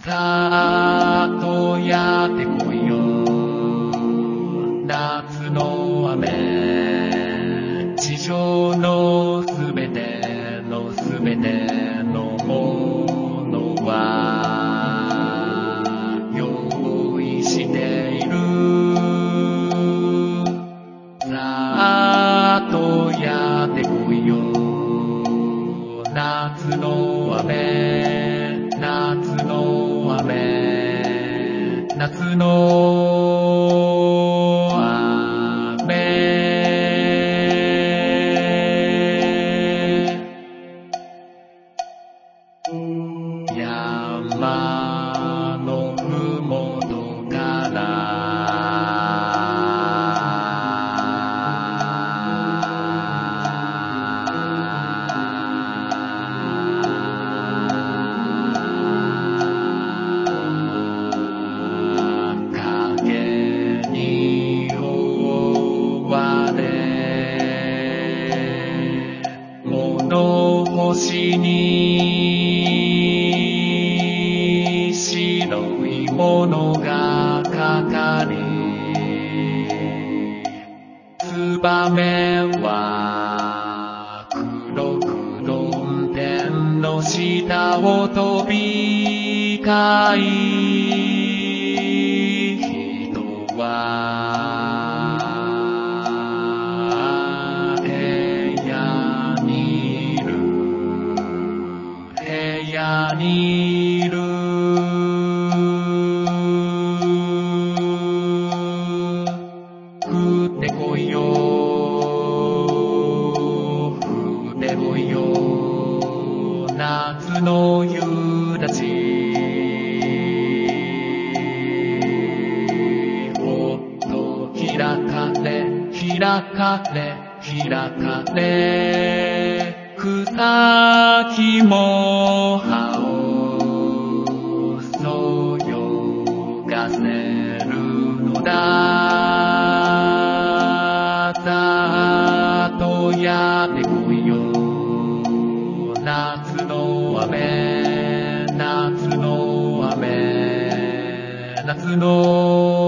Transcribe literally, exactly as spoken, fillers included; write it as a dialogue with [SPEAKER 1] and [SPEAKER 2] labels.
[SPEAKER 1] さーっとやってこいよ夏の雨、地上のすべてのすべてのものは用意している。さーっとやってこいよ夏の雨、夏の雨、夏の雨。山のふもと影に覆われ物干しに白いものがかかり、ツバメは黒くどん天の下を飛び交い、人は部屋にいる、部屋にいる。降ってこいよ降ってこいよ夏の夕立、ほっと開かれ開かれ開かれ、草木も葉をそよがせるのだ。さーっとやってこいよ夏の雨、夏の雨、夏の